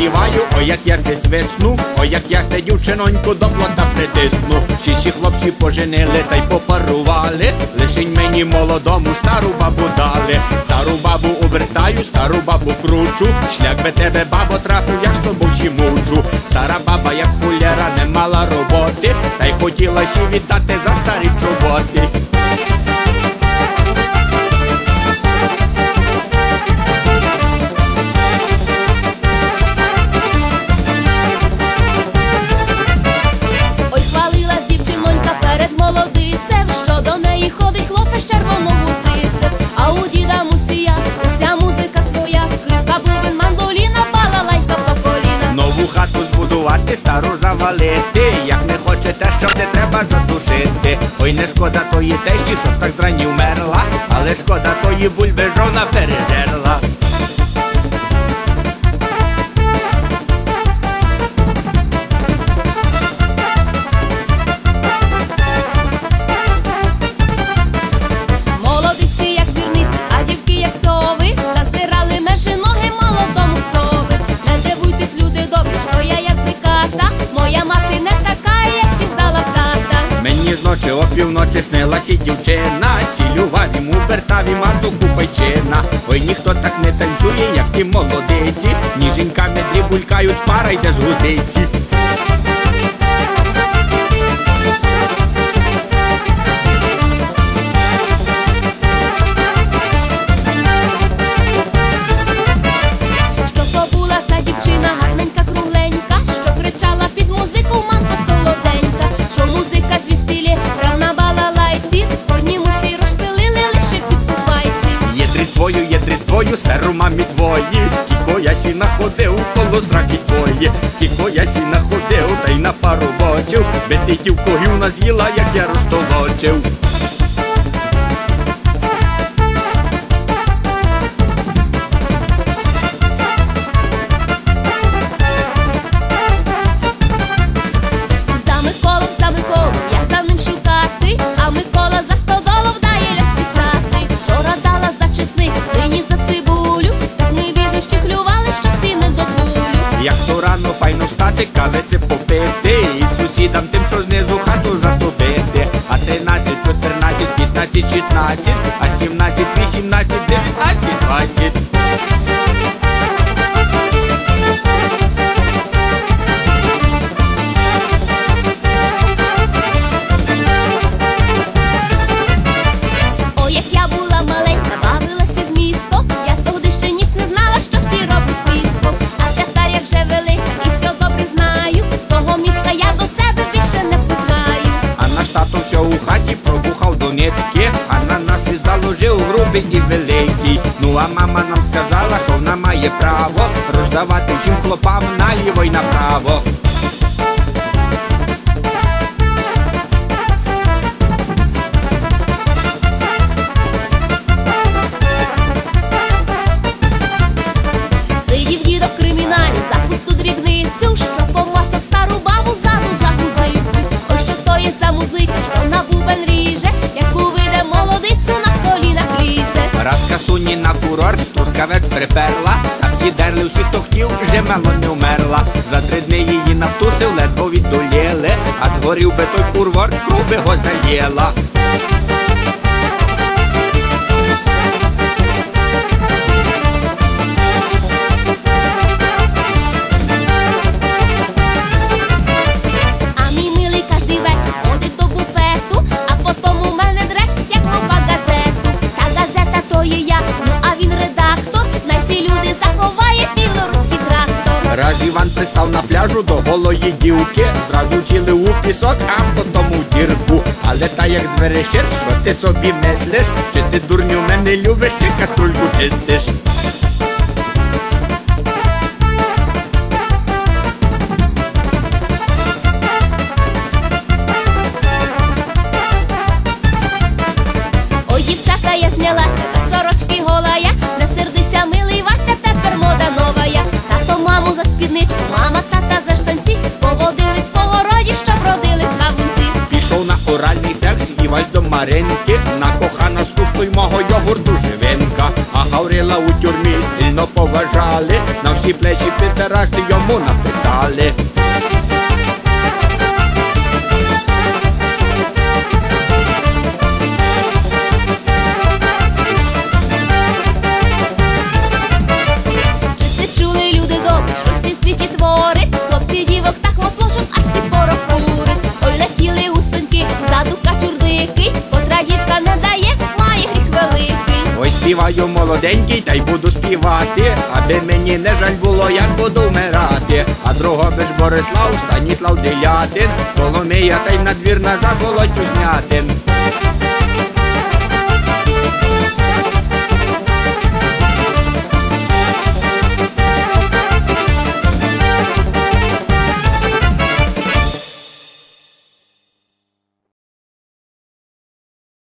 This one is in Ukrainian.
заспіваю, ой, як я се свисну, ой, як я се дівчиноньку до плота притисну. Шіші хлопці поженили та й попарували, лишень мені молодому стару бабу дали. Стару бабу обертаю, стару бабу кручу, шлях би тебе, бабо, трафив, я з тобою ще мучу. Стара баба, як хуляра, не мала роботи, та й хотіла ще віддати за старі чоботи. Молодицев, що до неї ходить хлопець червоного сисев. А у діда Мусія уся музика своя, скрипка, бубен, мандоліна, балалайка по коліна. Нову хату збудувати, стару завалити, як не хочете, що не треба задушити. Ой, не шкода тої тещі, щоб так зрані вмерла, але шкода тої бульби, що вона пережерла. Зночі опівночі снилася дівчина, цілював йому бертаві матуку пайчина. Ой, ніхто так не танцює, як ті молодиці, ніженьками дрібулькають, пара йде з гузиці. Що то була за дівчина, гарненька, кругленька, що кричала під музику, мамка солоденька, що музика звісілі грав на балалайці, сподні мусі розпилили, лишився в купайці. Єдри твою, серу мамі твої, скілько я сі находив коло зраки твої, скілько я сі находив, та й на пару бочив, би ти тівкогів наз'їла, як я розтолочив. Як то рано файно встати, кавеси попити, і сусідам тим, що знизу хату затопити. А 13, 14, 15, 16, а 17, 18, 19, 20. Ой, як я була маленька, бавилася з міском, я тоді ще ніс не знала, що сі робить з піском. Я вже велика і все добре знаю, того міська я до себе більше не пускаю. А наш тато все у хаті пробухав до нитки, а на нас і заложив грубий і великий. Ну а мама нам сказала, що вона має право роздавати всім хлопам наліво й направо. Сидів дідо в криміналі за пусту дрібницю, що помацав стару бабу ззаду за гузицю. Ось що то є за музика, що на бубен ріже, як увиде молодицю, на колінах лізе. Раз касуні на курорт, трускавець приперла, а підерли всі, хто хотів, вже мало не вмерла. За 3 дні її навтусив, ледве віддоліли, а згорів би той курорт, кров би го заїла. Раз Іван пристав на пляжу до голої дівки, зразу вчили у пісок, а потім у дірку. Але та як зверещить, що ти собі мислиш, чи ти, дурню, мене любиш, чи каструльку чистиш. Ой, дівчата, я знялася, та сорочки гола я, не сердися, милий Вася, тепер мода нова я. Тато маму за спідничку, мама тата за штанці, поводились по городі, щоб родились кавунці. Пішов на оральний секс Івась до Маринки, накохана з куштуй мого йогурту живинка. А Гаврила у тюрмі сильно сильно поважали, на всі плечі підрасти йому написали. Чи сте чули, люди добрі, що всі в світі творить? Хлопці дівок так мотлошок, аж всі порохурить. Ой, летіли гусоньки, ззаду качурдики, котра дівка не дає, має гріх великий. Ой, співаю молоденький, та й буду співати, аби мені не жаль було, як буду вмирати. А Дрогобич Борислав, Станіслав Делятин, Коломия та й надвірна Заболоть Узнятин.